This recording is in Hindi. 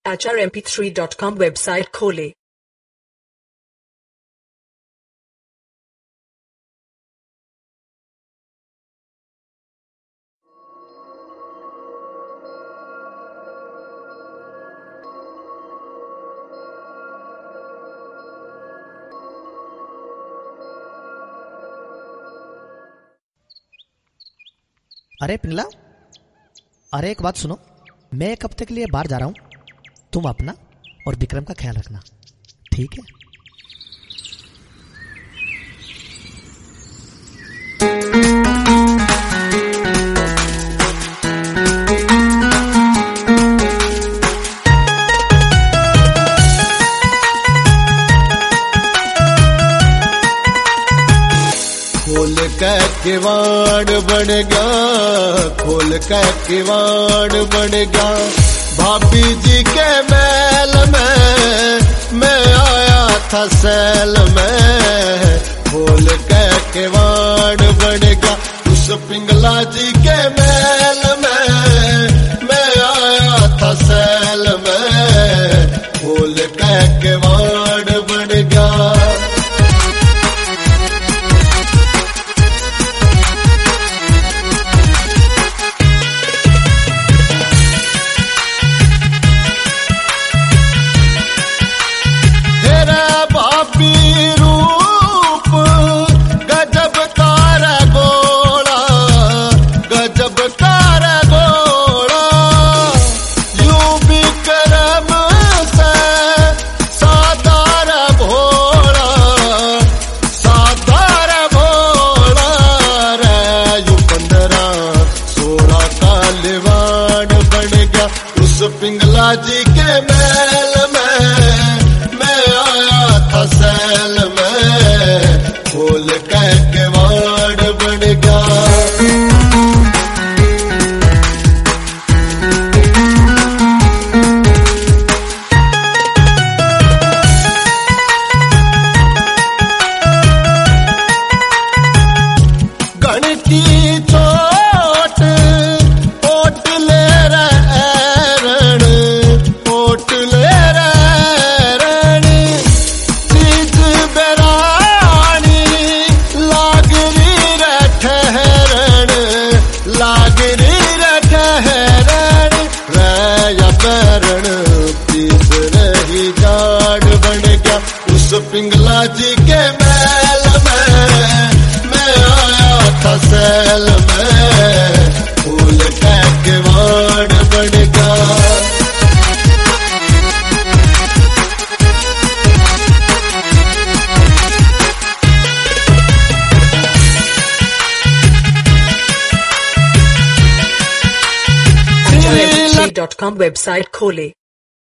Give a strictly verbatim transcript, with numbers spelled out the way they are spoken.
आचार M P three dot com website खोलें। अरे पिंगला, अरे एक बात सुनो, मैं एक हफ्ते के लिए बाहर जा रहा हूं। तुम अपना और विक्रम का ख्याल रखना, ठीक है? खोल के किवाड़ बन गया, खोल के किवाड़ बन गया भाभी जी के महल में, मैं आया था सैल में। खोल के किवाड़ बन गया उस पिंगला जी के महल में, मैं आया था सैल में। खोल के किवाड़ बन गया। पिंगला जी के महल में, मैं आया था सैल में। खोल के किवाड़ बन गया। गण की चोट ओट ले रण, ओट ले रण चीज बेरानी लागरी रे ठहरण, लागरी रे ठहरण रे बैरण पीस रही जाड़ बन गया उस पिंगला जी के महल में, मैं आया था सैल में। फूल के किवाड़ बन गया। आचार M P three dot com website खोलें।